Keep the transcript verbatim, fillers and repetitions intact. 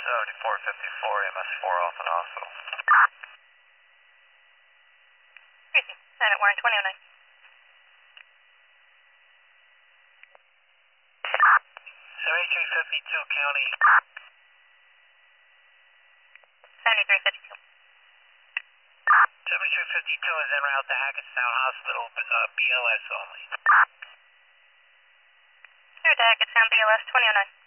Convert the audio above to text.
seventy-four fifty-four, M S four off in hospital. Crazy. Senate Warren twenty oh nine. seventy-three fifty-two County. seventy-three fifty-two. seventy-three fifty-two is en route to Hackettstown Hospital, uh, B L S only. Clear to Hackettstown B L S twenty oh nine.